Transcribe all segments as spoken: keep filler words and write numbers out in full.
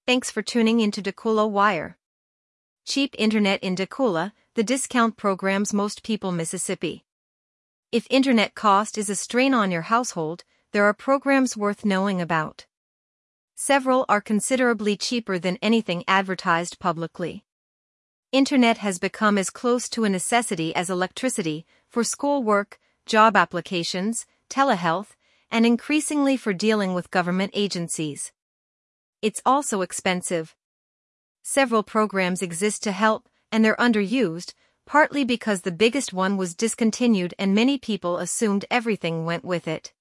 Thanks for tuning into Decula Wire. Cheap internet in Decula, the discount programs most people Mississippi. If internet cost is a strain on your household, there are programs worth knowing about. Several are considerably cheaper than anything advertised publicly. Internet has become as close to a necessity as electricity for schoolwork, job applications, telehealth, and increasingly for dealing with government agencies. It's also expensive. Several programs exist to help, and they're underused, partly because the biggest one was discontinued and many people assumed everything went with it.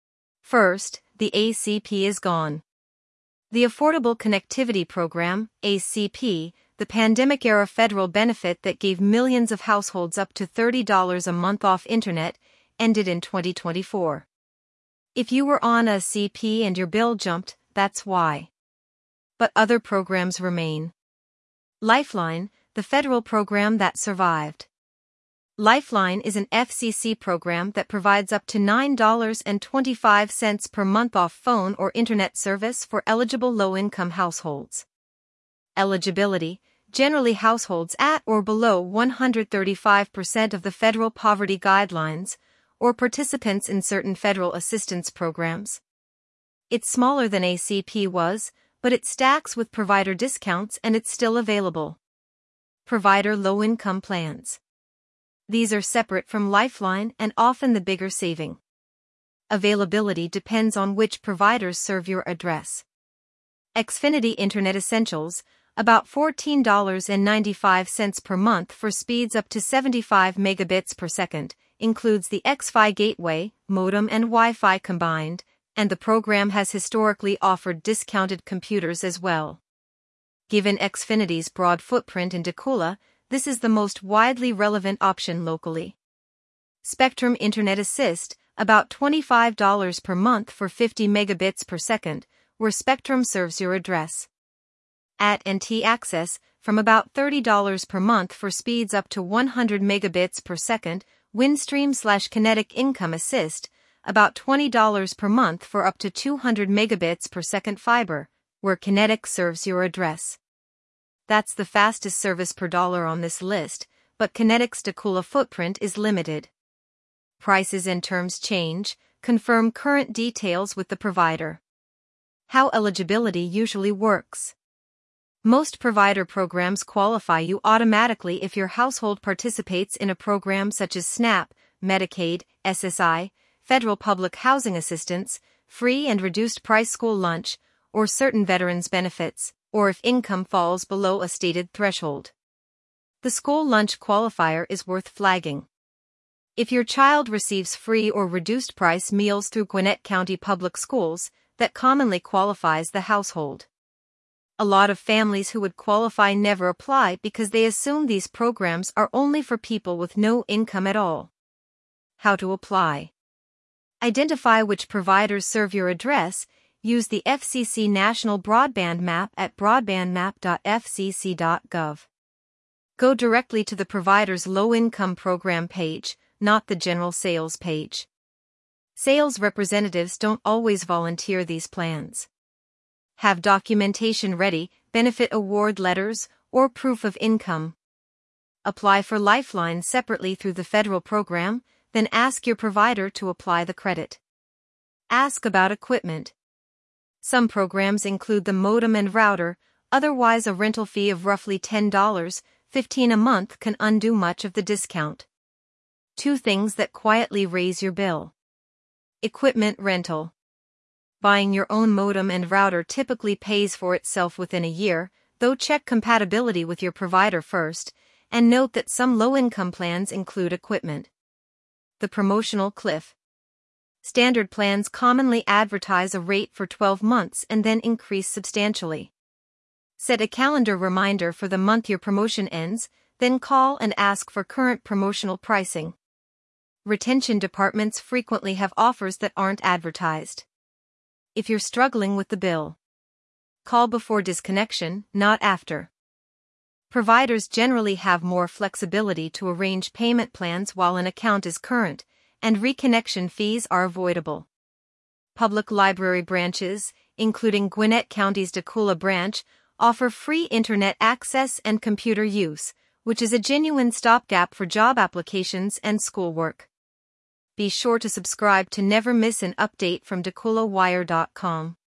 First, the A C P is gone. The Affordable Connectivity Program, A C P, the pandemic-era federal benefit that gave millions of households up to thirty dollars a month off internet, ended in twenty twenty-four. If you were on A C P and your bill jumped, that's why. But other programs remain. Lifeline, the federal program that survived. Lifeline is an F C C program that provides up to nine dollars and twenty-five cents per month off phone or internet service for eligible low-income households. Eligibility: generally households at or below one hundred thirty-five percent of the federal poverty guidelines, or participants in certain federal assistance programs. It's smaller than A C P was, but it stacks with provider discounts and it's still available. Provider low-income plans. These are separate from Lifeline and often the bigger saving. Availability depends on which providers serve your address. Xfinity Internet Essentials, about fourteen dollars and ninety-five cents per month for speeds up to seventy-five megabits per second, includes the Xfi gateway, modem and Wi-Fi combined, and the program has historically offered discounted computers as well. Given Xfinity's broad footprint in Decula, this is the most widely relevant option locally. Spectrum Internet Assist, about twenty-five dollars per month for fifty megabits per second, where Spectrum serves your address. A T and T Access, from about thirty dollars per month for speeds up to one hundred megabits per second, Windstream slash Kinetic Income Assist, about twenty dollars per month for up to two hundred megabits per second fiber, where Kinetic serves your address. That's the fastest service per dollar on this list, but Kinetic's Decula footprint is limited. Prices and terms change. Confirm current details with the provider. How eligibility usually works. Most provider programs qualify you automatically if your household participates in a program such as SNAP, Medicaid, S S I, Federal Public Housing Assistance, free and reduced price school lunch, or certain veterans benefits, or if income falls below a stated threshold. The school lunch qualifier is worth flagging. If your child receives free or reduced price meals through Gwinnett County Public Schools, that commonly qualifies the household. A lot of families who would qualify never apply because they assume these programs are only for people with no income at all. How to apply. Identify which providers serve your address. Use the F C C National Broadband Map at broadband map dot f c c dot gov. Go directly to the provider's low-income program page, not the general sales page. Sales representatives don't always volunteer these plans. Have documentation ready, benefit award letters, or proof of income. Apply for Lifeline separately through the federal program, then ask your provider to apply the credit. Ask about equipment. Some programs include the modem and router, otherwise a rental fee of roughly ten dollars, fifteen dollars a month can undo much of the discount. Two things that quietly raise your bill. Equipment rental. Buying your own modem and router typically pays for itself within a year, though check compatibility with your provider first, and note that some low-income plans include equipment. The promotional cliff. Standard plans commonly advertise a rate for twelve months and then increase substantially. Set a calendar reminder for the month your promotion ends, then call and ask for current promotional pricing. Retention departments frequently have offers that aren't advertised. If you're struggling with the bill, call before disconnection, not after. Providers generally have more flexibility to arrange payment plans while an account is current, and reconnection fees are avoidable. Public library branches, including Gwinnett County's Decula branch, offer free internet access and computer use, which is a genuine stopgap for job applications and schoolwork. Be sure to subscribe to never miss an update from Decula Wire dot com.